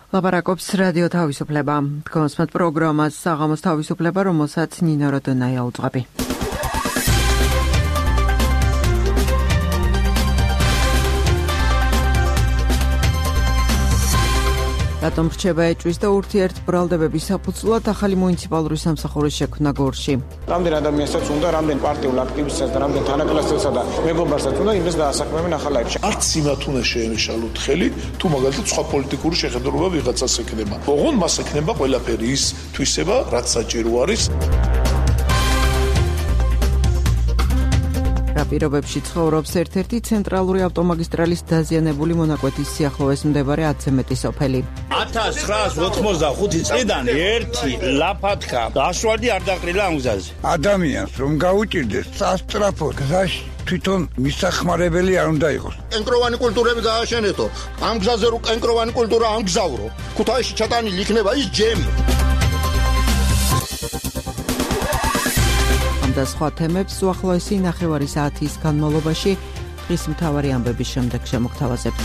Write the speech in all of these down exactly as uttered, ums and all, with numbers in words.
ლაპარაკობს რადიო თავისუფლება. Დგომსმათ პროგრამას საღამოს თავისუფლება, რომელსაც ნინო როდონაია უძღვები. რატომ რჩება ეჭვის და ურთიერთბრალდებების საფუძვლად ახალი მუნიციპალური სამსახურის შექმნა გორში? რამდენ ადამიანსაც უნდა, რამდენ პარტიულ აქტივისტსაც და რამდენ თანაკლასელსა და მეგობარსაც უნდა იმას დაასაქმებენ ახალ აირში. არც იმათ უნდა შეემშალოთ ხელი, თუ მაგალითად სხვა პოლიტიკური შეხედულება ვიღაცას ექნება. ოღონდ მას ექნება ყველაფერი ის თვისება, რაც საჭირო არის. რა პირობებში ცხოვრობს ერთ-ერთი ცენტრალური ავტომაგისტრალის დაზიანებული მონაკვეთის სიახლოვეს მდებარე ათზე მეტი სოფელი. ათას ცხრაას ოთხმოცდახუთი წლიდან ერთი ლაფათქა გასვლადი არ დაყრილა ამ გზაზე. ადამიანს რომ გაუჭირდეს სასტრაფო გზაში თვითონ მისახმარებელი არ უნდა იყოს. კენკროვანი კულტურები გააშენეთო. ამ გზაზე რო კენკროვანი კულტურა ამგზავრო. ქუთაისში ჩატანილი იქნება ის ჯემი. და სხვა თემებს უახლოესი ნახევარი საათის განმავლობაში დღის მთავარი ამბების შემდეგ შემოგთავაზებთ.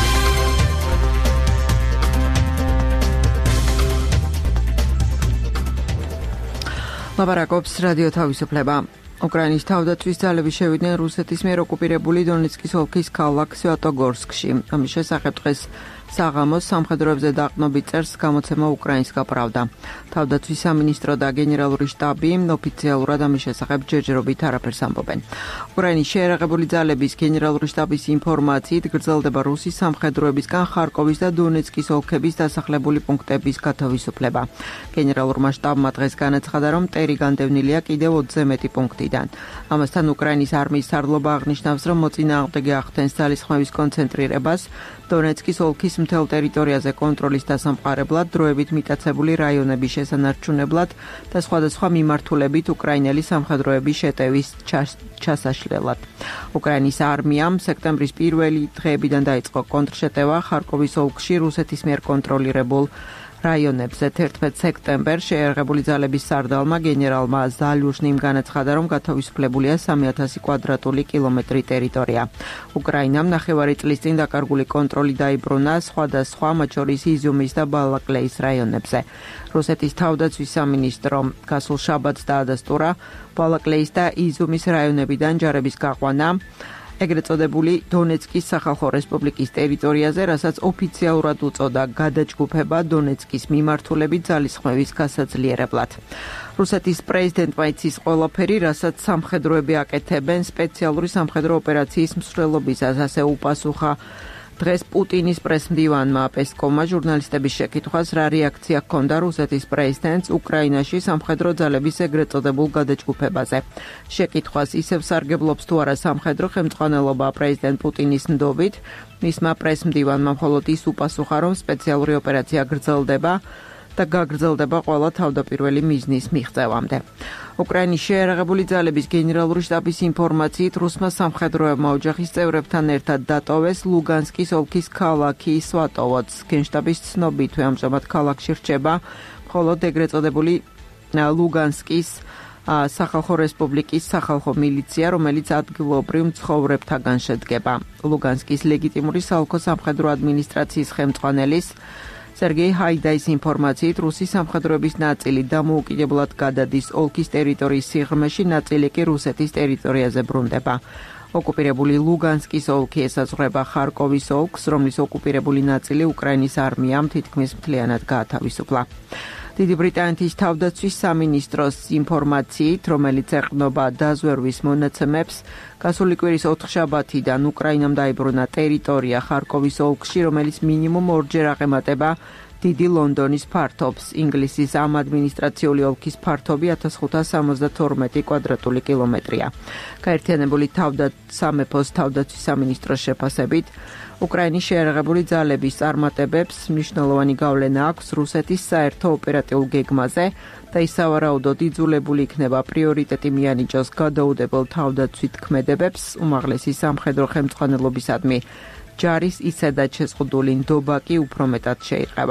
ლაპარაკობს რადიო თავისუფლება. უკრაინის თავდაცვის ძალები შევიდნენ რუსეთის მიერ ოკუპირებული დონეცკის ოლქის ქალაქ სვიატოგორსკში. ამის შესახებ დღეს საღამოს სამხედროებზე დაყრდნობით წერს გამოცემა უკრაინსკა პრავდა. თავდაცვის სამინისტრო და გენერალური შტაბი ოფიციალურად ამის შესახებ ჯერჯერობით არაფერს ამბობენ. უკრაინის შეიარაღებული ძალების გენერალური შტაბის ინფორმაციით გრძელდება რუსის სამხედროებისგან ხარკოვის და დონეცკის ოლქების დასახლებული პუნქტების გათავისუფლება. გენერალურმა შტაბმა დღეს განაცხადა, რომ მტერი განდევნილია კიდევ ოცზე მეტი პუნქტიდან. ამასთან უკრაინის არმიის სარდლობა აღნიშნავს, რომ მოწინააღმდეგე ახდენს ძალისხმევის კონცენტრირებას დონეცკის ოლქის მთელ ტერიტორიაზე კონტროლის დასამყარებლად, დროებით მიტაცებული რაიონების შესანარჩუნებლად და სხვადასხვა მიმართულებით უკრაინელი სამხედროების შეტევის ჩასაშლელად. უკრაინის არმიამ სექტემბრის პირველი დღეებიდან დაიწყო კონტრშეტევა ხარკოვის ოლქში რუსეთის მიერ კონტროლირებულ რაიონებზე. თერთმეტ სექტემბერს შეიარაღებული ძალების სარდალმა გენერალმა ზალიუშნიმ განაცხადა, რომ გათავისუფლებულია სამი ათასი კვადრატული კილომეტრი ტერიტორია. უკრაინამ ნახევარი წლის წინ დაკარგული კონტროლი დაიბრუნა სხვადასხვა, მათ შორის იზიუმის და ბალაკლეის რაიონებზე. რუსეთის თავდაცვის სამინისტრომ გასულ შაბათს დაადასტურა ბალაკლეის და იზიუმის რაიონებიდან ჯარების გაყვანა ეგრეთ წოდებული დონეცკის სახალხო რესპუბლიკის ტერიტორიაზე, რასაც ოფიციალურად უწოდა გადაჯგუფება დონეცკის მიმართულებით ძალისხმევის გასაძლიერებლად. რუსეთის პრეზიდენტმა იცის ყველაფერი, რასაც სამხედროები აკეთებენ სპეციალური სამხედრო ოპერაციის მსვლელობისას, ასე უპასუხა დღეს პუტინის პრესმდივანმა პესკოვმა ჟურნალისტების შეკითხვას, რა რეაქცია ჰქონდა რუსეთის პრეზიდენტს უკრაინაში სამხედრო ძალების ეგრეთ წოდებულ გადაჯგუფებაზე. შეკითხვას ისევ სარგებლობს თუ არა სამხედრო ხელმძღვანელობა პრეზიდენტ პუტინის ნდობით, მისმა პრესმდივანმა მხოლოდ ის უპასუხა, რომ სპეციალური ოპერაცია გრძელდება და გაგრძელდება ყველა თავდაპირველი მიზნის მიღწევამდე. უკრაინის შეიარაღებული ძალების გენერალური შტაბის ინფორმაციით, რუსმა სამხედროებმა ოჯახის წევრებთან ერთად დატოვეს ლუგანსკის ოლქის ქალაქი სვატოვოც. გენშტაბის ცნობით, ამჟამად ქალაქში რჩება მხოლოდ ეგრეთ წოდებული ლუგანსკის სახალხო რესპუბლიკის სახალხო მილიცია, რომელიც ადგილობრივ მცხოვრებთაგან შედგება. ლუგანსკის ლეგიტიმური საოლქო სამხედრო ადმინისტრაციის ხელმძღვანელის სერგეი ჰაიდაის ინფორმაციით, რუსის სამხედროების ნაწილი დამოუკიდებლად გადადის ოლქის ტერიტორიის სიღრმეში, ნაწილი კი რუსეთის ტერიტორიაზე ბრუნდება. ოკუპირებული ლუგანსკის ოლქი ესაზღვრება ხარკოვის ოლქს, რომლის ოკუპირებული ნაწილი უკრაინის არმიამ თითქმის მთლიანად გაათავისუფლა. დიდი ბრიტანეთის თავდაცვის სამინისტროს ინფორმაციით, რომელიც ეყრდნობა დაზვერვის მონაცემებს, გასული კვირის ოთხშაბათიდან უკრაინამ დაიბრუნა ტერიტორია ხარკოვის ოლქში, რომელიც მინიმუმ ორჯერ აღემატება დიდი ლონდონის ფართობს. ინგლისის ამ ადმინისტრაციული ოლქის ფართობი ათას ხუთას სამოცდათორმეტი კვადრატული კილომეტრია. გაერთიანებული სამეფოს თავდაცვის სამინისტროს შეფასებით, უკრაინის შეიარაღებული ძალების წარმატებებს მნიშვნელოვანი გავლენა აქვს რუსეთის საერთო ოპერატიულ გეგმაზე და ის სავარაუდოდ იძულებული იქნება პრიორიტეტი მიანიჭოს გადაუდებელ თავდაცვით ქმედებებს, უმაღლესი სამხედრო ხელმძღვანელობისადმი ჯარის ისედაც შეზღუდული ნდობა კი უფრო მეტად შეირყება.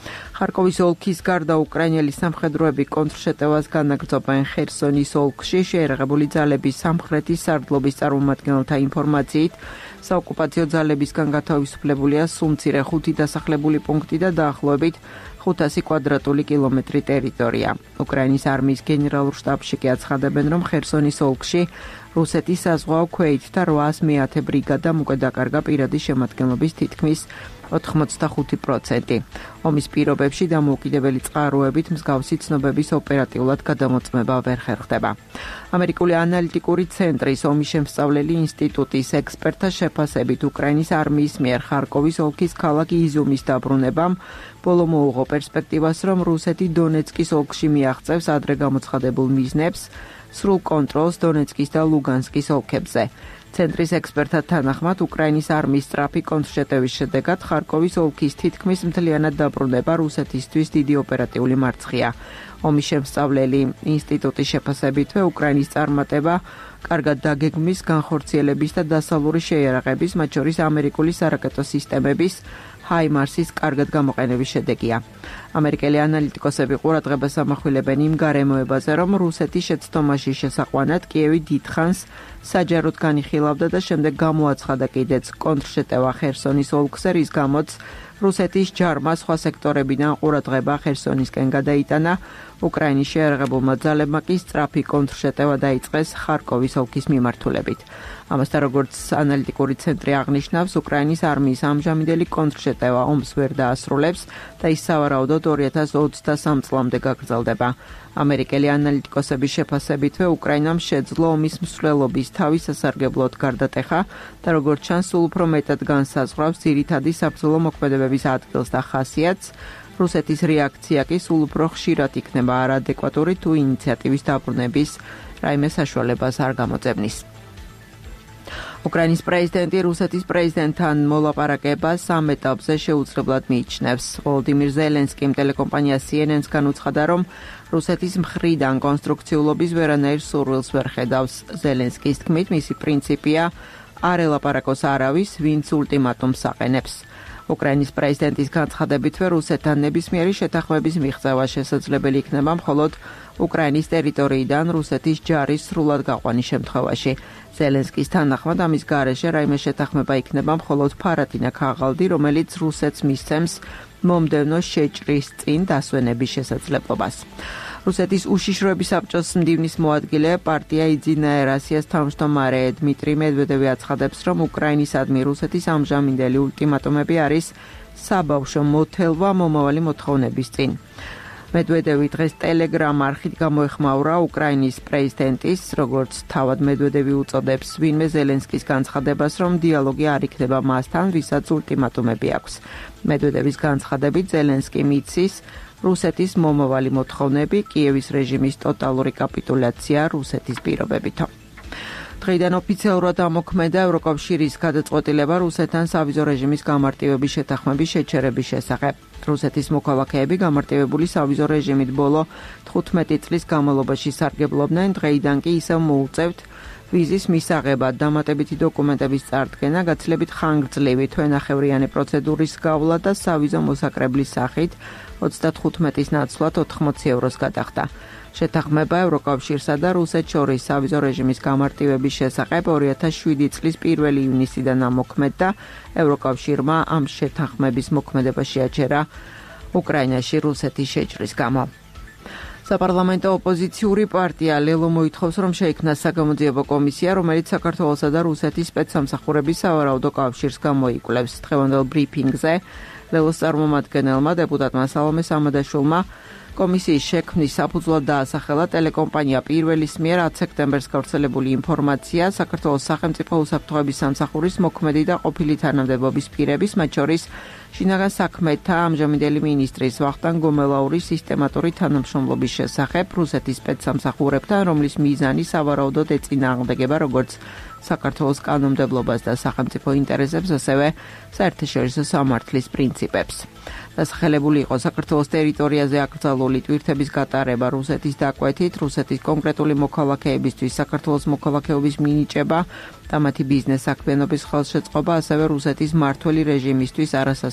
ხარკოვის ოლქის გარდა უკრაინელი სამხედროები კონტრშეტევას განაგრძობენ ხერსონის ოლქში. შეიარაღებული ძალების სამხრეთის სარდლობის წარმომადგენელთა ინფორმაციით, საოკუპაციო ძალებისგან გათავისუფლებულია სულ მცირე ხუთი დასახლებული პუნქტი და დაახლოებით ხუთასი კვადრატული კილომეტრი ტერიტორია. უკრაინის არმიის გენერალურ შტაბში კი აცხადებენ, რომ ხერსონის ოლქში რუსეთის საზღვაო ქვეითთა რვაას მეათე ბრიგადამ უკვე დაკარგა პირადი შემადგენლობის თითქმის ოთხმოცდახუთი პროცენტი. ომის პირობებში დამოუკიდებელი წყაროებით მსგავსი ცნობების ოპერატიულად გადამოწმება ვერ ხერხდება. ამერიკული ანალიტიკური ცენტრის ომის შემსწავლელი ინსტიტუტის ექსპერტთა შეფასებით უკრაინის არმიის მიერ ხარკოვის ოლქის ქალაქ იზიუმის დაბრუნებამ ბოლო მოუღო პერსპექტივას, რომ რუსეთი დონეცკის ოლქში მიაღწევს ადრე გამოცხადებულ მიზნებს სრულ კონტროლს დონეცკის და ლუგანსკის ოლქებზე. ცენტრის ექსპერტთა თანახმად უკრაინის არმიის სწრაფი კონტრშეტევის შედეგად ხარკოვის ოლქის თითქმის მთლიანად დაბრუნება რუსეთისთვის დიდი ოპერატიული მარცხია. ომის შემსწავლელი ინსტიტუტის შეფასებითვე უკრაინის წარმატება კარგად დაგეგმვის, განხორციელების და დასავლური შეიარაღების, მათ შორის ამერიკული სარაკეტო სისტემების ჰაიმარსის კარგად გამოყენების შედეგია. ამერიკელი ანალიტიკოსები ყურადღებას ამახვილებენ იმ გარემოებაზე, რომ რუსეთის შეცდომაში შესაყვანად კიევი დიდხანს საჯაროდ განიხილავდა და შემდეგ გამოაცხადა კიდეც კონტრშეტევა ხერსონის ოლქზე, რის გამოც რუსეთის ჯარმა სხვა სექტორებიდან ყურადღება ხერსონისკენ გადაიტანა. უკრაინის შეიარაღებულმა ძალებმა კი სწრაფი კონტრშეტევა დაიწყეს ხარკოვის ოლქის მიმართულებით. ამასთან, როგორც ანალიტიკური ცენტრი აღნიშნავს, უკრაინის არმიის ამჟამინდელი კონტრშეტევა ომს ვერ დაასრულებს და ის სავარაუდოდ ორი ათას ოცდასამ წლამდე გაგრძელდება. ამერიკელი ანალიტიკოსების შეფასებითვე უკრაინამ შეძლო ომის მსვლელობის თავი სასარგებლოდ გარდატეხა და როგორც ჩანს, სულ უფრო მეტად განსაზღვრავს ძირითადი საბრძოლო მოქმედებების ადგილს და ხასიათს. რუსეთის რეაქცია კი სულ უფრო ხშირად იქნება არაადეკვატური თუ ინიციატივის დაბრუნების რაიმე საშუალებას არ გამოძებნის. უკრაინის პრეზიდენტი რუსეთის პრეზიდენტთან მოლაპარაკებას ამ ეტაპზე შეუძლებლად მიიჩნევს. ვოლოდიმირ ზელენსკიმ ტელეკომპანია სი ენ ენ-ს განუცხადა, რომ რუსეთის მხრიდან კონსტრუქციულობის ვერანაირ სურვილს ვერ ხედავს. ზელენსკის თქმით, მისი პრინციპია არ ელაპარაკოს არავის, ვინც ულტიმატუმს აყენებს. უკრაინის პრეზიდენტის განცხადებითვე რუსეთთან ნებისმიერი შეთანხმების მიღწევა შესაძლებელი იქნება მხოლოდ უკრაინის ტერიტორიიდან რუსეთის ჯარის სრულად გაყვანის შემთხვევაში. ზელენსკის თანახმად ამის გარეშე რაიმე შეთანხმება იქნება მხოლოდ ფარატინა ქაღალდი, რომელიც რუსეთს მისცემს მომდევნო შეჭრის წინ დასვენების შესაძლებლობას. რუსეთის უშიშროების საბჭოს მდივნის მოადგილე პარტია იძინა ერასიას თავმჯდომარე დმიტრი მედვედევი აცხადებს, რომ უკრაინისადმი რუსეთის ამჟამინდელი ულტიმატუმები არის საბავშვო მოთელვა მომავალი მოთხოვნების წინ. მედვედევი დღეს ტელეგრამ არხით გამოეხმაურა უკრაინის პრეზიდენტის, როგორც თავად მედვედევი უწოდებს ვინმე ზელენსკის განცხადებას, რომ დიალოგი არ იქნება მასთან, ვისაც ულტიმატუმები აქვს. მედვედევის განცხადებით ზელენსკი მიცის რუსეთის მომავალი მოთხოვნები, კიევის რეჟიმის ტოტალური კაპიტულაცია რუსეთის პირობებითო. დღეიდან ოფიციალურად ამოქმედა ევროკავშირის გადაწყვეტილება რუსეთთან სავიზო რეჟიმის გამარტივების შეთანხმების შეჩერების შესახებ. რუსეთის მოქალაქეები გამარტივებული სავიზო რეჟიმით ბოლო თხუთმეტი წლის განმავლობაში სარგებლობდნენ, დღეიდან კი ისევ მოუწევთ ვიზის მისაღებად დამატებითი დოკუმენტების წარდგენა, გაცილებით ხანგრძლივი თვენახევრიანი პროცედურის გავლა და სავიზო მოსაკრებლის სახით ოცდათხუთმეტის ნაცვლად ოთხმოცი ევროს გადახდა. შეთანხმება ევროკავშირსა და რუსეთს შორის სავიზო რეჟიმის გამარტივების შესახებ ორი ათას შვიდი წლის პირველი ივნისიდან ამოქმედდა. ევროკავშირმა ამ შეთანხმების მოქმედება შეაჩერა უკრაინაში რუსეთის შეჭრის გამო. საპარლამენტო ოპოზიციური პარტია ლელო მოითხოვს, რომ შეიქმნას საგამოძიებო კომისია, რომელიც საქართველოსა და რუსეთის სპეცსამსახურების სავარაუდო კავშირს გამოიკვლევს. დღევანდელ ბრიფინგზე ლელოს წარმომადგენელმა დეპუტატმა სალომე სამადაშვილმა კომისიის შექმნის საფუძვლად დაასახელა ტელეკომპანია პირველის მიერ ათი სექტემბერს გავრცელებული ინფორმაცია საქართველოს სახელმწიფო უსაფრთხოების სამსახურის მოქმედი და ყოფილი თანამდებობის პირების, მათ შორის შინაგან საქმეთა ამჟამინდელი მინისტრის ვახტანგ გომელაურის სისტემატური თანამშრომლობის შესახებ რუსეთის სპეცსამსახურებთან, რომლის მიზანი სავარაუდოდ ეწინააღმდეგება როგორც საქართველოს კანონმდებლობას და სახელმწიფო ინტერესებს, ასევე საერთაშორისო სამართლის პრინციპებს. დასახელებული იყო საქართველოს ტერიტორიაზე აკრძალული ტვირთების გატარება რუსეთის დაკვეთით, რუსეთის კონკრეტული მოქალაქეებისთვის საქართველოს მოქალაქეობის მინიჭება და მათი ბიზნეს საქმიანობის ხელშეწყობა, ასევე რუსეთის მმართველი რეჟიმისთვის არასასწორ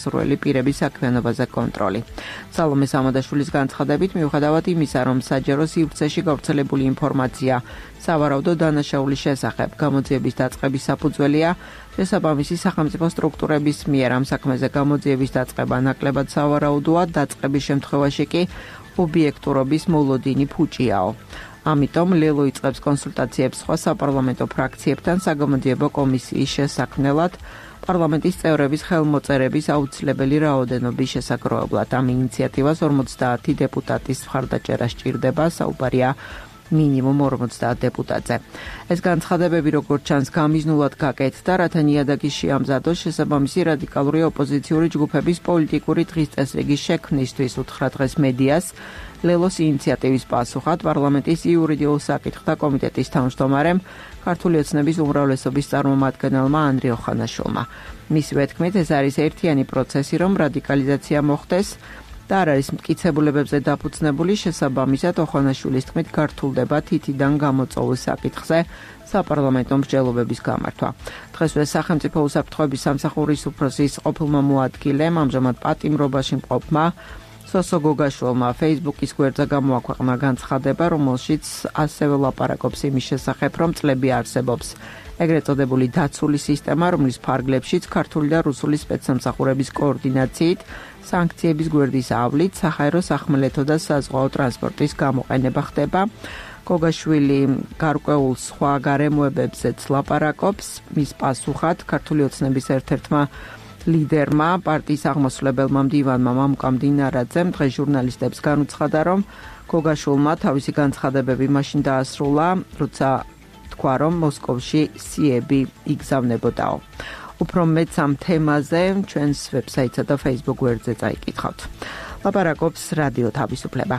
შესაძლებელი პირების საქმიანობაზე კონტროლი. სალომე სამადაშვილის განცხადებით, მიუხედავად იმისა, რომ საჯარო სივრცეში გავრცელებული ინფორმაცია სავარაუდო დანაშაულის შესახებ გამოძიების დაწყების საფუძველია, შესაბამისი სახელმწიფო სტრუქტურების მიერ ამ საქმეზე გამოძიების დაწყება ნაკლებად სავარაუდოა, დაწყების შემთხვევაში კი ობიექტურობის მოლოდინი ფუჭიაო. ამიტომ ლელო იწყებს კონსულტაციებს სხვა საპარლამენტო ფრაქციებთან საგამოძიებო კომისიის შესაქმნელად პარლამენტის წევრების ხელმოწერების აუცილებელი რაოდენობის შესაგროვებლად. ამ ინიციატივას ორმოცდაათი დეპუტატის მხარდაჭერა სჭირდება, საუბარია მინიმუმ ორმოცდაათ დეპუტატზე. ეს განცხადებები როგორც ჩანს გამიზნულად გაკეთდა, რათა ნიადაგის შეამზადოს შესაბამისი რადიკალური ოპოზიციური ჯგუფების პოლიტიკური დღის წესრიგის შექმნისთვის უთხრა დღეს მედიას ლელოს ინიციატივის პასუხად პარლამენტის იურიდიულ საკითხთა კომიტეტის თავმჯდომარემ ქართული ოცნების უმრავლესობის წარმომადგენელმა ანდრე ოხანაშვილმა. მისივე თქმით, ეს არის ერთიანი პროცესი, რომ რადიკალიზაცია მოხდეს და არ არის მტკიცებულებებზე დაფუძნებული, შესაბამისად ოხანაშვილის თქმით გართულდება თითიდან გამოწვეულ საკითხზე საპარლამენტო მსჯელობების გამართვა. დღესვე სახელმწიფო უსაფრთხოების სამსახურის უფროსის ყოფილმა მოადგილემ ამჟამად პატიმრობაში მყოფმა სოსო გოგაშვილმა Facebook-ის გვერდზე გამოაქვეყნა განცხადება, რომელშიც ასევე ლაპარაკობს იმის შესახებ, რომ წლები არსებობს ეგრეთ წოდებული დაცული სისტემა, რომლის ფარგლებშიც ქართული და რუსული სპეცსამსახურების კოორდინაციით სანქციების გვერდის ავლით საჰაერო სახმელეთო და საზღვაო ტრანსპორტის გამოყენება ხდება. გოგაშვილი გარკვეულ სხვა გარემოებებზეც ლაპარაკობს. მის პასუხად ქართული ოცნების ერთ-ერთმა ლიდერმა, პარტიის აღმასრულებელმა მდივანმა მამუკა მდინარაძემ დღეს ჟურნალისტებს განუცხადა, რომ გოგაშვილმა თავისი განცხადებები მაშინ დაასრულა, როცა თქვა, რომ მოსკოვში სიები იგზავნებოდაო. უფრო მეც ამ თემაზე ჩვენს ვებსაიტსა და Facebook გვერდზე წაიკითხავთ. ლაპარაკობს რადიო თავისუფლება.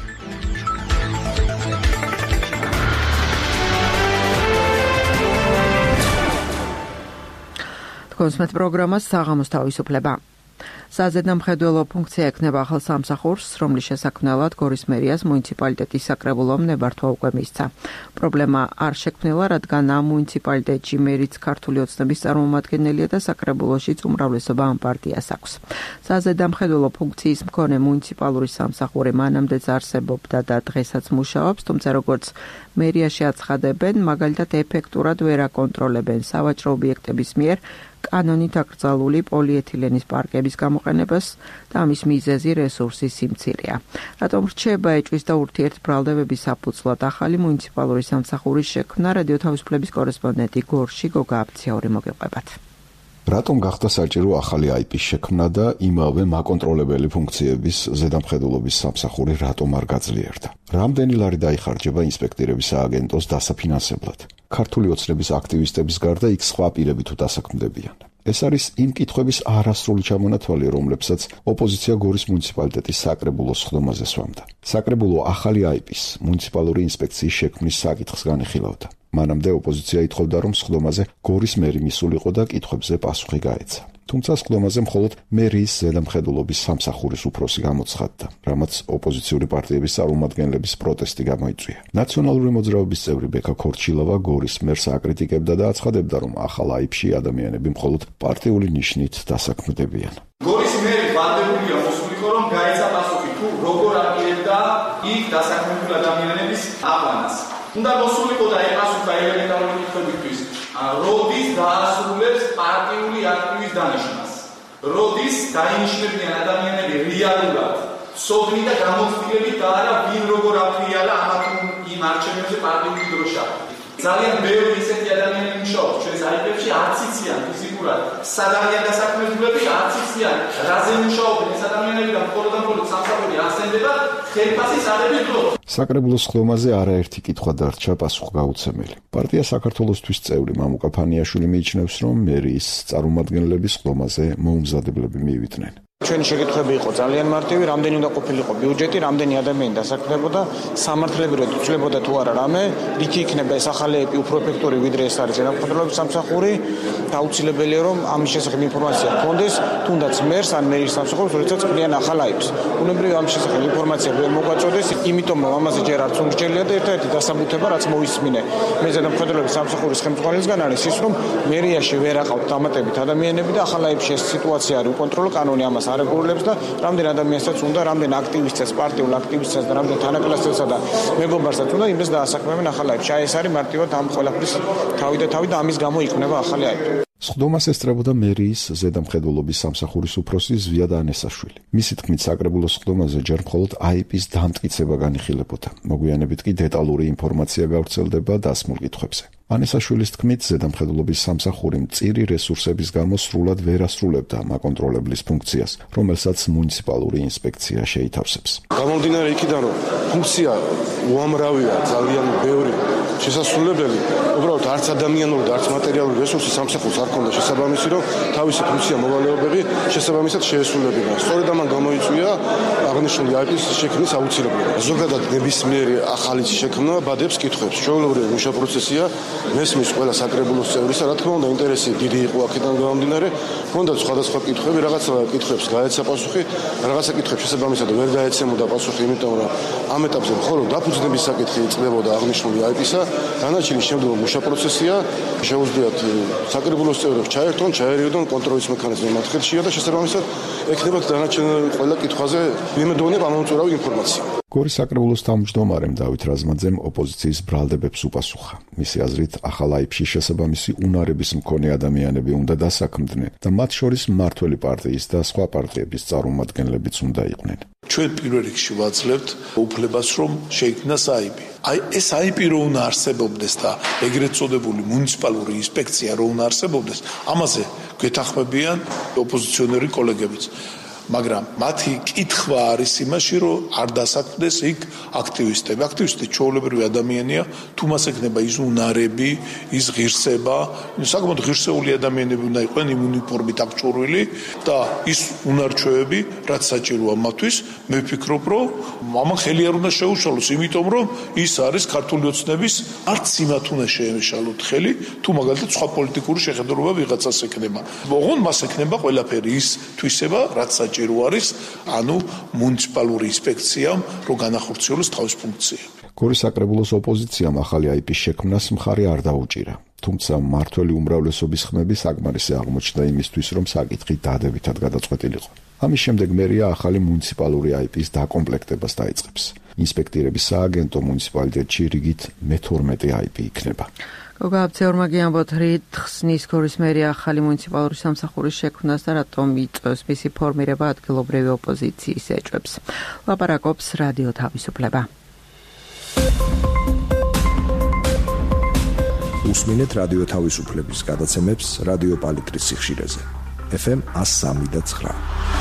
კონსმეთ პროგრამას საღამოს თავისუფლება. საზედამხედველო ფუნქცია ექნება ახალ სამსახურს, რომლის შესაქმნელად გორის მერიას მუნიციპალიტეტის საკრებულო ნებართვა უკვე მისცა. პრობლემა არ შექმნილა, რადგან ამ მუნიციპალიტეტში მერიც ქართული ოცნების წარმომადგენელია და საკრებულოშიც უმრავლესობა ამ პარტიას აქვს. საზედამხედველო ფუნქციის მქონე მუნიციპალური სამსახური მანამდეც არსებობდა და დღესაც მუშაობს, თუმცა როგორც მერიაში აცხადებენ, მაგალითად ეფექტურად ვერ აკონტროლებენ სავაჭრო ობიექტების მიერ კანონით აკრძალული პოლიეთილენის პარკების გამოყენებას და ამის მიზეზი რესურსის სიმცირეა. რატომ რჩება ეჭვის და ურთიერთბრალდებების საფუძვლად ახალი მუნიციპალური სამსახურის შექმნა, რადიო თავისუფლების კორესპონდენტი გორში გოგა აფციური მოგიყვებათ. რატომ გახდა საჭირო ახალი აი პი-ის შექმნა და იმავე მაკონტროლებელი ფუნქციების ზედამხედველობის სამსახური რატომ არ გაძლიერდა? რამდენი ლარი დაიხარჯება ინსპექტირების სააგენტოს დასაფინანსებლად? ქართული ოცნების აქტივისტების გარდა იქ სხვა პირები თუ დასაქმდებიან. ეს არის იმ კითხვების არასრული ჩამონათვალი, რომლებსაც ოპოზიცია გორის მუნიციპალიტეტის საკრებულოს სხდომაზე სვამდა. საკრებულო ახალი აი პი-ის მუნიციპალური ინსპექციის შექმნის საკითხს განიხილავდა. მანამდე ოპოზიცია ითხოვდა, რომ სხდომაზე გორის მერი მისულიყო და კითხვებზე პასუხი გაეცა. თუმცა სხდომაზე მხოლოდ მერიის ზედამხედველობის სამსახურის უფროსი გამოცხადდა, რამაც ოპოზიციური პარტიების წარმომადგენლების პროტესტი გამოიწვია. ნაციონალური მოძრაობის წევრი ბექა ქორჩილავა გორის მერს აკრიტიკებდა და აცხადებდა, რომ ახალ აი პი-ში ადამიანები მხოლოდ პარტიული ნიშნით დასაქმდებიან. გორის მერი ვალდებულია მოსულიყო, რომ გაეცა პასუხი თუ როგორ აპირებდა იქ დასაქმებულ ადამიანების აყვანას. უნდა მოსულიყო და ეპასუხა ელემენტარული კითხვებისთვის. როდის დაასრულებს პარტიული აქტივის დანიშვნას? როდის დაინიშნებიან ადამიანები რეალურად სოფლი და გამოცდილებით და არა ვინ როგორ აფრიალა ამა თუ იმ არჩევნებზე პარტიული დროშა. ძალიან ბევრი ისეთი ადამიანები მუშაობს ჩვენს აი პი-ში, არც იციან ფიზიკურად სად არიან დასაქმებულები, არც იციან რაზე მუშაობენ ეს ადამიანები და მხოლოდ და მხოლოდ სამსახური ახსენდება ხელფასის აღების დროს. საკრებულოს სხდომაზე არაერთი კითხვა დარჩა პასუხგაუცემელი. პარტია საქართველოსთვის წევრი მამუკა ფანიაშვილი მიიჩნევს, რომ მერიის წარმომადგენლების სხდომაზე მოუმზადებლები მივიდნენ. ჩვენი შეკითხვები იყო ძალიან მარტივი, რამდენი უნდა ყოფილიყო ბიუჯეტი, რამდენი ადამიანი დასაქმდებოდა, სამართლებრივად უცლებოდა თუ არა რამე, რითი იქნება ეს ახალი ეპი უფრო ეფექტური ვიდრე ეს არის ზედამხედველობის სამსახური და აუცილებელია რომ ამის შესახებ ინფორმაცია გქონდეს, თუნდაც მერს ან მერის სამსახურს, როდესაც ქმნიან ახალ აიპს. უნებრივია ამის შესახებ ინფორმაცია ვერ მოგვაწოდეს, იმიტომ რომ ამაზე ჯერ არც უმსჯელია და ერთ-ერთი დასაბუთება, რაც მოისმინე მე ზედამხედველობის სამსახურის ხელმძღვანელისგან არის ის, რომ მერიაში ვერ აყავთ დამატებით ადამიანები და ახალ აიპში ეს სიტუაცია არის უკონტროლო, კანონი ამას არეგულირებს და რამდენ ადამიანსაც უნდა, რამდენ აქტივისტებს, პარტიულ აქტივისტებს და რამდენ თანაკლასელსა და მეგობარსაც უნდა იმას დაასაქმებენ ახალ აიპში. აი ეს არის მარტივად ამ ყველაფრის თავი და თავი და ამის გამო იქნება ახალი აიპი. სხდომას ესწრებოდა მერიის ზედამხედველობის სამსახურის უფროსი ზვიად ანესაშვილი. მისი თქმით, საკრებულოს სხდომაზე ჯერ მხოლოდ აიპის დამტკიცება განიხილებოდა. მოგვიანებით კი დეტალური ინფორმაცია გავრცელდება დასმულ კითხვებზე. ანესაშვილის თქმით, ზედამხედველობის სამსახური მწირი რესურსების გამო სრულად ვერ ასრულებდა მაკონტროლებლის ფუნქციას, რომელსაც მუნიციპალური ინსპექცია შეითავსებს. გამომდინარე იქიდან, რომ ფუნქცია უამრავია, ძალიან ბევრი შესასრულებელი, უბრალოდ არც ადამიანური და არც მატერიალური რესურსი სამსახურს არ ქონდა შესაბამისი, რომ თავისი ფუნქცია მოვალეობები შესაბამისად შეესრულებინა. სწორედ ამან გამოიწვია აღნიშნული აიპის შექმნის აუცილებლობა. ზოგადად ნებისმიერი ახალი შექმნა ბადებს კითხვებს. ჩვეულებრივი მუშა პროცესია. მესმის ყველა საკრებულოს წევრისა, რა თქმა უნდა, ინტერესი დიდი იყო აქედან გამომდინარე, ჰქონდათ სხვადასხვა კითხვები, რაღაცა კითხვებს გაეცა პასუხი, რაღაცა კითხვებს შესაბამისად ვერ გაეცემოდა პასუხი, იმიტომ რომ ამ ეტაპზე მხოლოდ დაფუძნების საკითხი იწყებოდა აღნიშნული აიპისა, დანარჩენი შემდგომ მუშა პროცესია, შეუძლიათ საკრებულოს წევრებს ჩაერთონ, ჩაერიოდონ კონტროლის მექანიზმი მათ ხელშია და შესაბამისად ექნებათ დანარჩენ ყველა კითხვაზე იმედოვნებ ამომწურავი ინფორმაცია. გორის საკრებულოს თავმჯდომარემ დავით რაზმაძემ ოპოზიციის ბრალდებებს უპასუხა. მისი აზრით, ახალ აიპში შესაბამისი უნარების მქონე ადამიანები უნდა დასაქმდნენ და მათ შორის მმართველი პარტიის და სხვა პარტიების წარმომადგენლებიც უნდა იყვნენ. ჩვენ პირველ რიგში ვაძლევთ უფლებას, რომ შეიქმნას აიპი. აი ეს აიპი რო უნდა არსებობდეს და ეგრეთ წოდებული მუნიციპალური ინსპექცია რო უნდა არსებობდეს, ამაზე გვეთანხმებიან ოპოზიციონერი კოლეგებიც. მაგრამ მათი კითხვა არის იმაში, რომ არ დასაქმდეს იქ აქტივისტები. აქტივისტი ჩვეულებრივი ადამიანია, თუ მას ექნება ის უნარები, ის ღირსება, საკმაოდ ღირსეული ადამიანები უნდა იყვნენ იმ უნიფორმით აღჭურვილი და ის უნარჩვევები, რაც საჭიროა მათთვის, მე ვფიქრობ, რომ ამან ხელი არ უნდა შეუშალოს, იმიტომ რომ ის არის ქართული ოცნების არც იმათ უნდა შეემშალოთ ხელი, თუ მაგალითად სხვა პოლიტიკური შეხედულება ვიღაცას ექნება. ოღონდ მას ექნება ყველაფერი ის თვისება, რაც საჭიროა არის, ანუ მუნიციპალური ინსპექციამ რო განახორციელოს თავის ფუნქცია. გორის საკრებულოს ოპოზიციამ ახალი აიპის შექმნას მხარი არ დაუჭირა. თუმცა მმართველი უმრავლესობის ხმები საკმარისი აღმოჩნდა იმისთვის, რომ საკითხი დადებითად გადაწყვეტილიყო. ამის შემდეგ მერია ახალი მუნიციპალური აიპის დაკომპლექტებას დაიწყებს. ინსპექტირების სააგენტო მუნიციპალიტეტში რიგით მეთორმეტე აიპი იქნება. გოგაბცეურმა გიამბოთ, რით ხსნის გორის მერია ახალი მუნიციპალური სამსახურის შექმნას და რატომ იწვევს მისი ფორმირება ადგილობრივი ოპოზიციის ეჭვებს. ლაპარაკობს რადიო თავისუფლება. უსმინეთ რადიო თავისუფლების გადაცემებს რადიო პალიტრის სიხშირეზე. ეფ ემ one oh three point nine.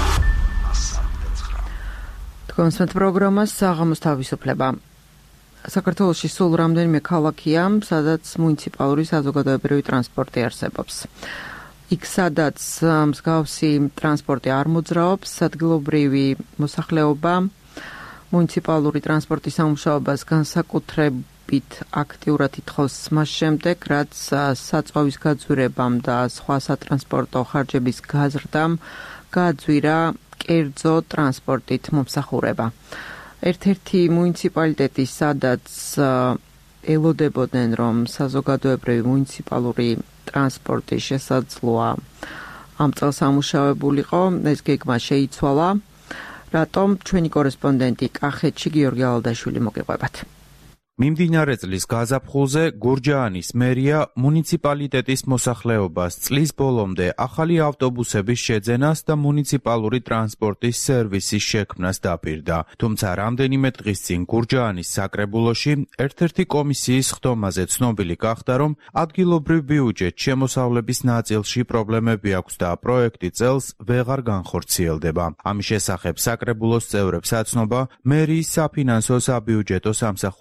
თქვენს პროგრამას საღამოს თავისუფლება. საქართველოში სულ რამდენიმე ქალაქია, სადაც მუნიციპალური საზოგადოებრივი ტრანსპორტი არსებობს. იქ სადაც მსგავსი ტრანსპორტი არ მოძრაობს, ადგილობრივი მოსახლეობა მუნიციპალური ტრანსპორტის სამუშაობას განსაკუთრებით აქტიურად ითხოვს მას შემდეგ, რაც საწვავის გაძვირებამ და სხვა სატრანსპორტო ხარჯების გაზრდამ გააძვირა კერძო ტრანსპორტით მომსახურება. ერთ-ერთი მუნიციპალიტეტი, სადაც ელოდებოდნენ, რომ საზოგადოებრივი მუნიციპალური ტრანსპორტი შესაძლოა ამ წელს ამუშავებულიყო, ეს გეგმა შეიცვალა. რატომ? ჩვენი კორესპონდენტი კახეთში გიორგი ალადაშვილი მოგიყვებათ. მიმდინარე წლის გაზაფხულზე გურჯაანის მერია მუნიციპალიტეტის მოსახლეობას წლის ბოლომდე ახალი ავტობუსების შეძენას და მუნიციპალური ტრანსპორტის სერვისის შექმნას დაპირდა. თუმცა რამდენიმე დღის წინ გურჯაანის საკრებულოში ერთ-ერთი კომისიის ხდომაზე ცნობილი გახდა, რომ ადგილობრივ ბიუჯეტ შემოსავლების ნაწილში პრობლემები აქვს და პროექტი წელს ვეღარ განხორციელდება. ამის შესახებ საკრებულოს წევრებს აცნობა მერიის საფინანსო საბიუჯეტო სამსახურის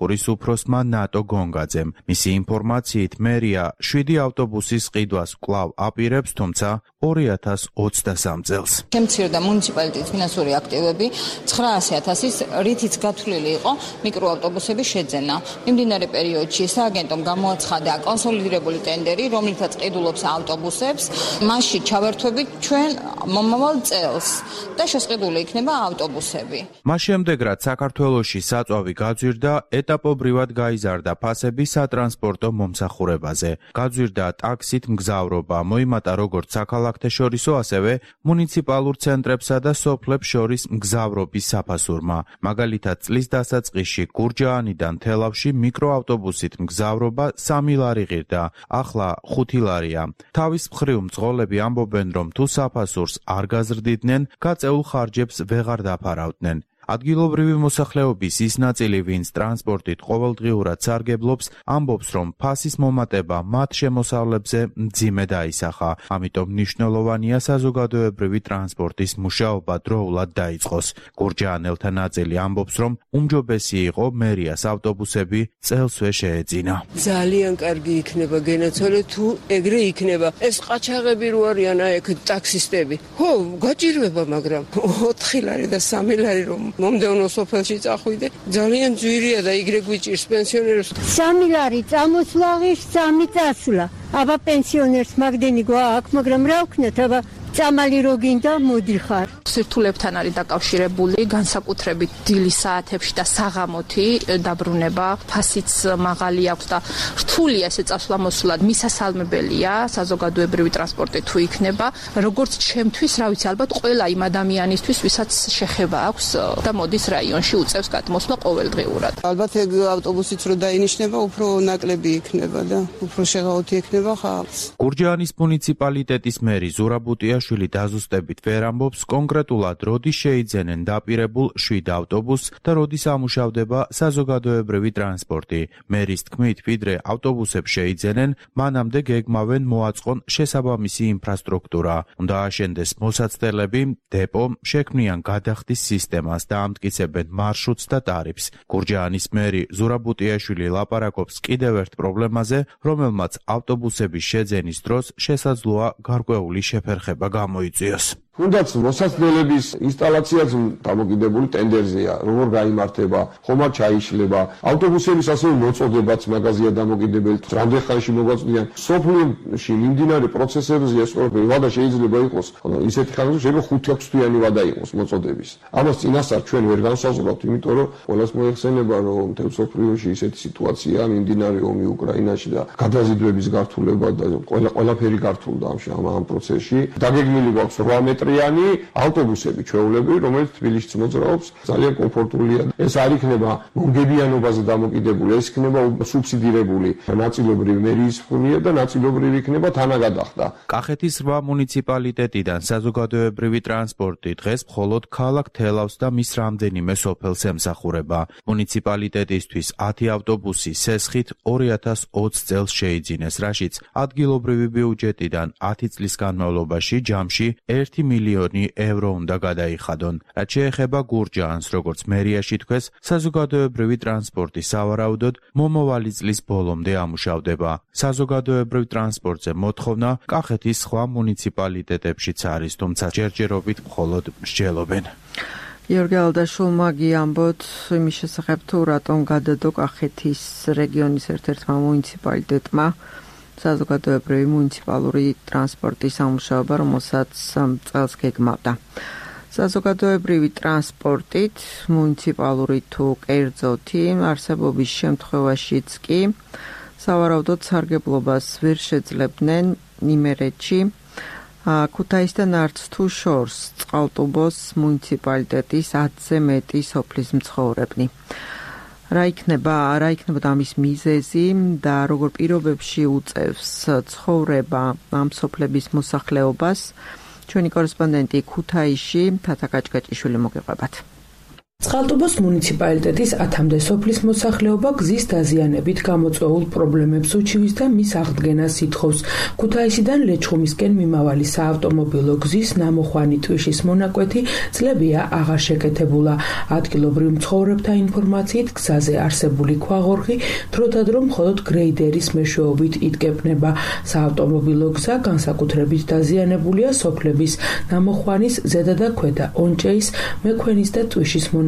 უფროსმა ნატო გონგაძემ. მისი ინფორმაციით, მერია შვიდი ავტობუსის ყიდვას კვლავ აპირებს, თუმცა ორი ათას ოცდასამ წელს. შემცირდა მუნიციპალიტეტის ფინანსური აქტივები ცხრაასი ათასის, რითიც გათვლილი იყო მიკროავტობუსების შეძენა. მიმდინარე პერიოდში სააგენტომ გამოაცხადა კონსოლიდირებული ტენდერი, რომლითაც ყიდულობს ავტობუსებს. მასში ჩავერთვებით ჩვენ მომავალ წელს და შესყიდული იქნება ავტობუსები. მას შემდეგ, რაც საქართველოში საწვავი გაძვირდა, ეტაპობრივად გაიზარდა ფასები სატრანსპორტო მომსახურებაზე. გაძვირდა ტაქსით მგზავრობა, მოიმატა როგორც საქალაქთეშორისო, ასევე მუნიციპალურ ცენტრებსა და სოფლებს შორის მგზავრობის საფასურმა. მაგალითად, წლის დასაწყისში გურჯაანიდან თელავში მიკროავტობუსით მგზავრობა სამი ლარი ღირდა, ახლა ხუთი ლარია. თავის მხრივ მძღოლები ამბობენ, რომ თუ საფასურს არ გაზრდიდნენ, გაწეულ ხარჯებს ვეღარ დაფარავდნენ. ადგილობრივი მოსახლეობის ის ნაწილი, ვინც ტრანსპორტით ყოველდღიურად სარგებლობს, ამბობს, რომ ფასის მომატება მათ შემოსავლებზე მძიმე დაისახა. ამიტომ მნიშვნელოვანია საზოგადოებრივი ტრანსპორტის მუშაობა დროულად დაიწყოს. გურჯაანელთა ნაწილი ამბობს, რომ უმჯობესი იყო მერიას ავტობუსები წელსვე შეეძინა. ძალიან კარგი იქნება გენაცვალე, თუ ეგრე იქნება. ეს ყაჩაღები რო არიან აი აქ ტაქსისტები. ხო, გაჭირვება, მაგრამ ოთხი ლარი და სამი ლარი რომ მომდევნო სოფელში წახვიდე, ძალიან ძვირია და იგრე გვიჭირს პენსიონერს. სამი ლარი წამოსვლა ღირს, სამი წასვლა. აბა პენსიონერს მაგდენი გვაქვს, მაგრამ რა ვქნათ, აბა წამალი რო გინდა მოდიხარ. სირთულებთან არის დაკავშირებული განსაკუთრებით დილის საათებში და საღამოთი დაბრუნება, ფასიც მაღალი აქვს და რთულია ესე წასვლა-მოსვლა, მისასალმებელია საზოგადოებრივი ტრანსპორტი თუ იქნება, როგორც ჩემთვის, რა ვიცი, ალბათ ყველა იმ ადამიანისთვის, ვისაც შეხება აქვს და მოდის რაიონში უწევს გადმოსვლა ყოველდღიურად. ალბათ ეგ ავტობუსიც რო დაინიშნება, უფრო ნაკლები იქნება და უფრო შეღავათი იქნება ხალხს. გურჯაანის მუნიციპალიტეტის მერი ზურაბუტია შვილი დაზუსტებით ვერ ამბობს კონკრეტულად როდის შეიძენენ დაპირებულ შვიდ ავტობუსს და როდის ამუშავდება საზოგადოებრივი ტრანსპორტი. მერის თქმით, ვიდრე ავტობუსებს შეიძენენ, მანამდე გეგმავენ მოაწყონ შესაბამისი ინფრასტრუქტურა. უნდა აშენდეს მოსაცდელები, დეპო, შექმნიან გადახდის სისტემას და ამტკიცებენ მარშრუტს და ტარიფს. გურჯაანის მერი ზურაბუტიაშვილი ლაპარაკობს კიდევ ერთ პრობლემაზე, რომელმაც ავტობუსების შეძენის დროს შესაძლოა გარკვეული შეფერხება გამოიწვიოს. თუნდაც მოსაცდელების ინსტალაციაც დამოკიდებული ტენდერზეა, როგორ გაიმართება, ხომ არ ჩაიშლება. ავტობუსების ასევე მოწოდებაც მაგაზია დამოკიდებელი, რამდენ ხანში მოგვაწვდიან. სოფლში მიმდინარე პროცესებზე ეს ყველაფერი ვადა შეიძლება იყოს, ხოლო ისეთი ხანში შეიძლება ხუთი ექვსი თვიანი ვადა იყოს მოწოდების. ამას წინასწარ ჩვენ ვერ განსაზღვრავთ, იმიტომ რომ ყველას მოეხსენება, რომ მთელ სოფლიოში ისეთი სიტუაცია მიმდინარე ომი უკრაინაში და გადაზიდვების გართულება და ყველა ყველაფერი გართულდა ამ ამ პროცესში. დაგეგმილი გვაქვს რვა მეტრიანი ავტობუსები ჩვეულებრივი, რომელიც თბილისში მოძრაობს, ძალიან კომფორტულია. ეს არ იქნება მომგებიანობაზე დამოკიდებული, ეს იქნება სუბსიდირებული, ნაწილობრივ მერიის ფუნია და ნაწილობრივ იქნება თანაგადახდა. კახეთის რვა მუნიციპალიტეტიდან საზოგადოებრივი ტრანსპორტი დღეს მხოლოდ ქალაქ თელავს და მის რამდენიმე სოფელს ემსახურება. მუნიციპალიტეტისთვის ათი ავტობუსი სესხით ორი ათას ოცი წელს შეიძინეს, რაშიც ადგილობრივი ბიუჯეტიდან ათი წლის განმავლობაში ჯამში ერთი მილიონი ევრო უნდა გადაიხადონ. რაც შეეხება გურჯაანს, როგორც მერიაში თქვეს, საზოგადოებრივი ტრანსპორტი სავარაუდოდ მომავალი წლის ბოლომდე ამუშავდება. საზოგადოებრივ ტრანსპორტზე მოთხოვნა კახეთის სხვა მუნიციპალიტეტებშიც არის, თუმცა ჯერჯერობით მხოლოდ მსჯელობენ. გიორგი ალდაშულმა გიამბოთ იმის შესახებ, თუ რატომ გადადო კახეთის რეგიონის ერთ-ერთმა მუნიციპალიტეტმა საზოგადოებრივი მუნიციპალური ტრანსპორტის ამუშავება, რომელსაც წელს გეგმავდა. საზოგადოებრივი ტრანსპორტით, მუნიციპალური თუ კერძოთი, არსებობის შემთხვევაშიც კი სავარაუდოდ სარგებლობას ვერ შეძლებდნენ იმერეთში, ქუთაისთან არც თუ შორს წყალტუბოს მუნიციპალიტეტის ათზე მეტი სოფლის მცხოვრებნი. რა იქნება, რა იქნებოდა ამის მიზეზი და როგორ პირობებში უწევს ცხოვრება ამ სოფლების მოსახლეობას, ჩვენი კორესპონდენტი ქუთაისში თათა კაჭკაჭიშვილი მოგიყვებათ. წყალტუბოს მუნიციპალიტეტის ათამდე სოფლის მოსახლეობა გზის დაზიანებით გამოწვეულ პრობლემებს უჩივის და მის აღდგენას ითხოვს. ქუთაისიდან ლეჩხუმისკენ მიმავალი საავტომობილო გზის ნამოხვანი ტვიშის მონაკვეთი წლებია აღარ შეკეთებულა. ადგილობრივ მცხოვრებთა ინფორმაციით გზაზე არსებული ქვაღორღი დროდადრო მხოლოდ გრეიდერის მეშვეობით იდგებნება. საავტომობილო გზა განსაკუთრებით დაზიანებულია სოფლების ნამოხვანის ზედა და ქვედაონჭეის, მექვენის და ტვიშის მონაკვეთზე.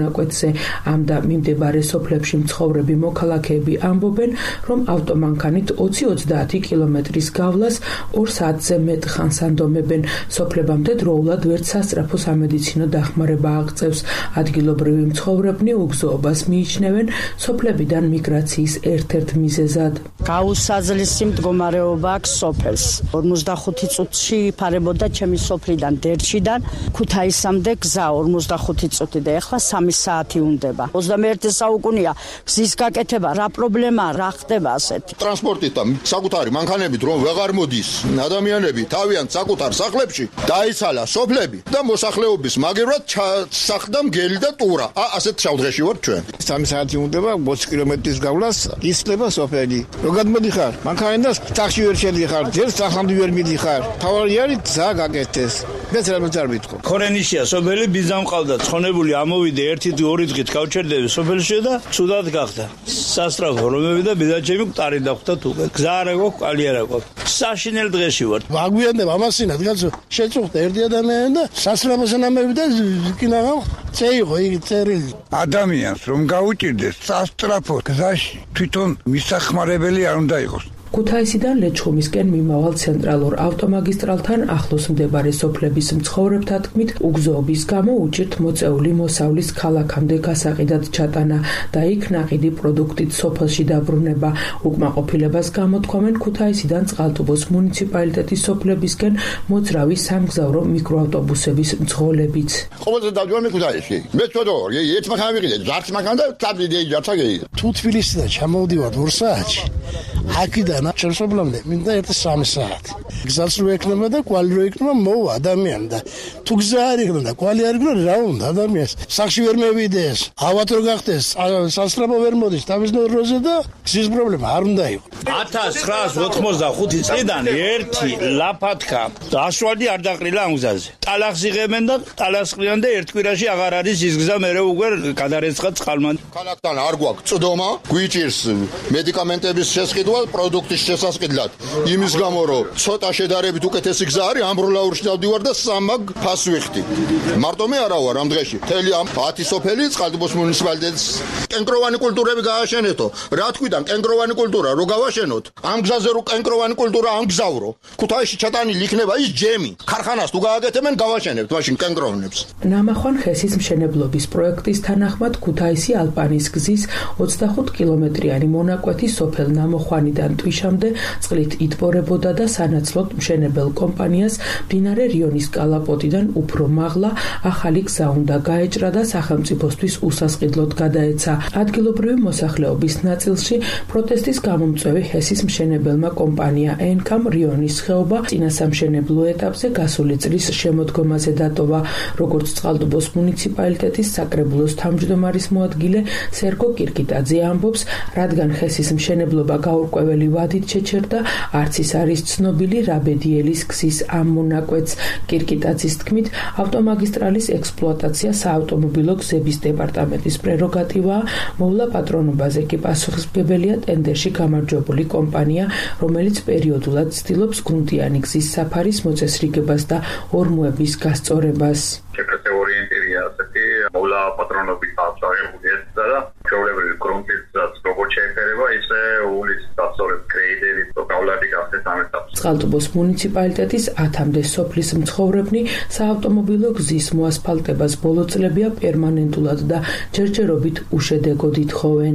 ამ და მიმდებარე სოფლებში მცხოვრები მოქალაქეები ამბობენ, რომ ავტომანქანით ოცი ოცდაათი კილომეტრის გავლას ორ საათზე მეტ ხანს ანდომებენ. სოფლებამდე დროულად ვერც სასწრაფო სამედიცინო დახმარება აღწევს. ადგილობრივი მცხოვრებნი უგზოობას მიიჩნევენ სოფლებიდან მიგრაციის ერთ-ერთ მიზეზად. გაუსაზლისი მდგომარეობა აქვს სოფელს. ორმოცდახუთი წუთში იფარებოდა ჩემი სოფლიდან დერჩიდან ქუთაისამდე გზა ორმოცდახუთი წუთი და ეხლა სამი საათი უნდება. ოცდამეერთე საუკუნეა გზის გაკეთება, რა პრობლემა, რა ხდება ასეთი. ტრანსპორტით და საკუთარი მანქანებით რომ ვეღარ მოდის ადამიანები თავიანთ საკუთარ სახლებში დაიცალა სოფლები და მოსახლეობის მაგერად ჩასახდა მგელი და ტურა. ა ასეთ შავდღეში ვარ ჩვენ. სამი საათი უნდება ოცი კილომეტრის გავლას ისწრება სოფელი. რო გადმოდიხარ, მანქანიდან ტაქსი ვერ შედიხარ, ჯერ სახლამდე ვერ მიდიხარ. თავარი არის გზა გაკეთდეს. მეც რამე არ მითქო. ქორენიშია სოფელი ბიზამ ყავდა, ცხონებული ამოვიდე ერთი ორი დღით გავჩერდები სოფელში და ცუდად გახდა. სასწრაფო რომები და ბიზაჩემი მყარი დახვდა თუ. გზა არ აქვს, კალი არ აქვს. საშინელ დღეში ვარ. აგვიანდება ამასინად, კაცო, შეწუხდა ერთი ადამიანი და სასწრაფო ნამები და კინაღა წეიღო იგი წერილი. ადამიანს რომ გაუჭირდეს სასწრაფო გზაში თვითონ მისახმარებელი არ უნდა იყოს. ქუთაისიდან ლეჩხუმისკენ მიმავალ ცენტრალურ ავტომაგისტრალთან ახლოს მდებარე სოფლების მცხოვრებთა თქმით, უგზოობის გამო უჭირთ მოწეული მოსავლის ქალაქამდე გასაყიდად ჩატანა და იქ ნაყიდი პროდუქტით სოფელში დაბრუნება. უკმაყოფილებას გამოთქვამენ ქუთაისიდან წყალტუბოს მუნიციპალიტეტის სოფლებისკენ მოძრავი სამგზავრო მიკროავტობუსების მძღოლებიც. ყოველდღე დავდივარ ქუთაისში. მე ცოტა ერთ მანქანა ვიყიდე, ჟარც მანქანა და წაბიდი ჟარცა გეიდა. თუ თბილისიდან ჩამოვდივარ ორ საათში. აქიდან ჩერსობლამდე მინდა ერთი სამი საათი. გზას რო ეკნება და კვალი რო ეკნება მოვა ადამიანი და თუ გზა არ იქნება და კვალი არ იქნება რა უნდა ადამიანს. სახში ვერ მევიდეს, ავად რო გახდეს, სასწრაფო ვერ მოდის, თავისნაირ როზე და გზის პრობლემა არ უნდა იყოს. ათას ცხრაას ოთხმოცდახუთი წლიდან ერთი ლაფათქა დაშვალდი არ დაყრილა ამ გზაზე. ტალახს იღებენ და ტალახს ყრიან და ერთ კვირაში აღარ არის ის გზა მერე უკვე გადარეცხა წყალმან. ქალაქთან არ გვაქვს წდომა, გვიჭირს მედიკამენტების შესყიდვა პროდუქტის შესასყიდლად. იმის გამო რომ ცოტა შედარებით უკეთესი გზა არის, ამბროლაურში დავდივარ და სამაგ ფას ვიხდი. მარტო მე არა ვარ ამ დღეში. მთელი ამ ათი სოფელი წყალტუბოს მუნიციპალიტეტის კენკროვანი კულტურები გააშენეთო. რა თქვიდან კენკროვანი კულტურა რო გავაშენოთ? ამ გზაზე რო კენკროვანი კულტურა ამგზავრო. ქუთაისში ჩატანილი იქნება ის ჯემი. ქარხანას თუ გააკეთებენ გავაშენებთ მაშინ კენკროვნებს. ნამახვან ხესის მშენებლობის პროექტის თანახმად ქუთაისი ალპანის გზის ოცდახუთ კილომეტრიანი მონაკვეთი სოფელ ნამოხვანიდან ტვიშამდე წყლით იტბორებოდა და სანაცვლოდ მშენებელ კომპანიას მდინარე რიონის კალაპოტიდან უფრო მაღლა ახალი გზა უნდა გაეჭრა და სახელმწიფოსთვის უსასყიდლოდ გადაეცა. ადგილობრივი მოსახლეობის ნაწილში პროტესტის გამომწვევი ჰესის მშენებელმა კომპანია ენკამ რიონის ხეობა წინასამშენებლო ეტაპზე გასული წლის შემოდგომაზე დატოვა. როგორც წყალტუბოს მუნიციპალიტეტის საკრებულოს თავმჯდომარის მოადგილე სერგო კირკიტაძე ამბობს, რადგან ჰესის მშენებლობა გაურკვეველი ვადით შეჩერდა, არც ის არის ცნობილი რაბედიელის გზის ამ მონაკვეთს. კირკიტაძის თქმით, ავტომაგისტრალის ექსპლუატაცია საავტომობილო გზების დეპარტამენტის პრეროგატივაა, მოვლა პატრონობაზე კი პასუხისმგებელია ტენდერში გამარჯვებული კომპანია, რომელიც პერიოდულად ცდილობს გრუნტიანი გზის საფარის მოწესრიგებას და ორმოების გასწორებას. Secrete orientarea aseti mოვლა პატრონობით აღწევებული და ჩვეულებრივი გრუნტის როგორც შეეფერება ისე ულის დასწორებ კრეიდერი პროგრამები გახდეს ამ ეტაპზე. წყალტუბოს მუნიციპალიტეტის ათამდე სოფლის მცხოვრებნი საავტომობილო გზის მოასფალტებას ბოლო წლებია პერმანენტულად და ჯერჯერობით უშედეგოდ ითხოვენ.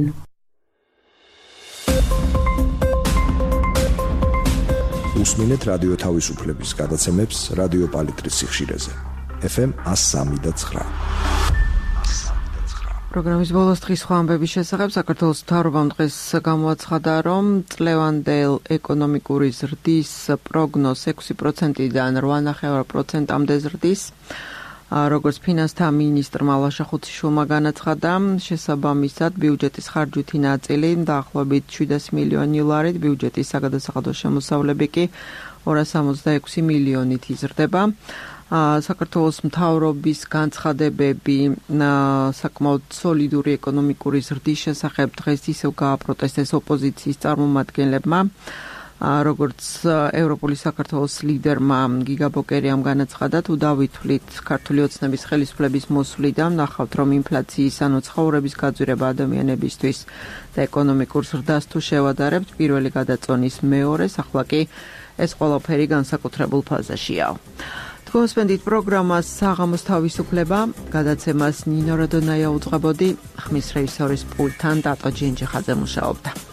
უსმინეთ რადიო თავისუფლების გადაცემებს რადიო პალიტრის სიხშირეზე. ეფ ემ εκατო სამი და ცხრა. პროგრამის ბოლოს დღის სხვა ამბების შესახებ საქართველოს მთავრობამ დღეს გამოაცხადა, რომ წლევანდელ ეკონომიკური ზრდის პროგნოზს ექვსი პროცენტიდან რვა ნახევარ პროცენტამდე ზრდის. როგორც ფინანსთა მინისტრმა ლაშა ხუციშვილმა განაცხადა, შესაბამისად ბიუჯეტის ხარჯვითი ნაწილი დაახლოებით შვიდასი მილიონი ლარით, ბიუჯეტის საგადასახადო შემოსავლები კი ორას ორმოცდაექვსი მილიონით იზრდება. საქართველოს მთავრობის განცხადებები საკმაოდ სოლიდური ეკონომიკური ზრდის შესახებ დღეს ისევ გააპროტესტეს ოპოზიციის წარმომადგენლებმა. როგორც ევროპული საქართველოს ლიდერმა გიგა ბოკერიამ განაცხადა, თუ დავითვლით ქართული ოცნების ხელისუფლების მოსვლიდან, ნახავთ, რომ ინფლაციის ანუ ცხოვრების გაძვირება ადამიანებისთვის და ეკონომიკურ ზრდას თუ შევადარებთ, პირველი გადაწონის მეორეს, ახლა კი ეს ყველაფერი განსაკუთრებულ ფაზაშია. გოსპენდით პროგრამას საღამოს თავისუფლება, გადაცემას ნინო რადონაია უძღვებოდი, ხმის რეჟისორის პულტთან დატო ჯენჯიხაძე მუშაობდა.